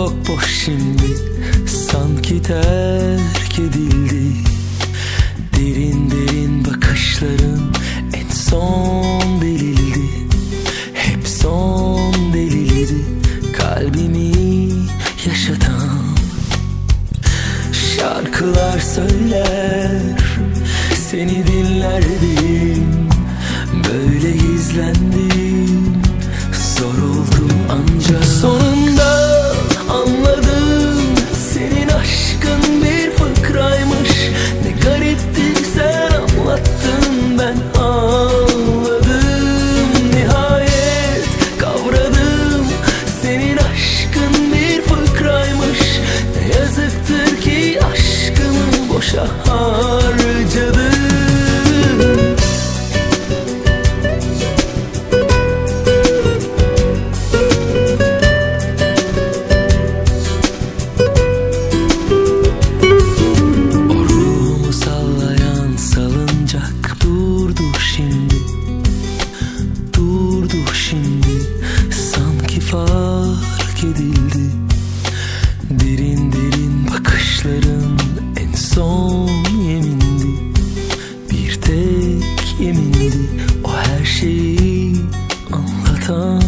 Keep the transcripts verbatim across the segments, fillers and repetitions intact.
çok boş şimdi, sanki terk edildi. Derin derin bakışların en son delildi. Hep son delildi kalbimi yaşatan. Şarkılar söyler, seni dinlerdim. Böyle gizlendim, zor oldu ancak sonunda anladım. Senin aşkın bir fıkraymış. Ne garipti sen anlattın, ben ağladım. Nihayet kavradım, senin aşkın bir fıkraymış. Ne yazıktır ki aşkımı boşa harcadım. Fark edildi. Derin derin bakışların en son yemindi. Bir tek yemindi, o her şeyi anlatan.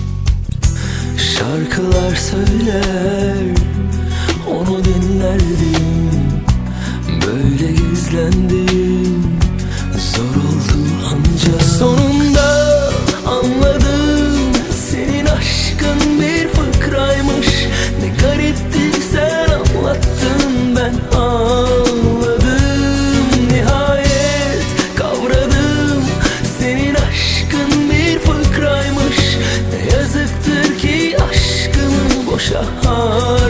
Şarkılar söyler, onu dinlerdim. Böyle gizlendim, zor oldu ancak sonunda anladım. Senin aşkın bir fıkraymış. Ne garipti sen anlattın, ben ağladım. Nihayet kavradım, senin aşkın bir fıkraymış. Ne yazıktır ki aşkımı boşa harcadım.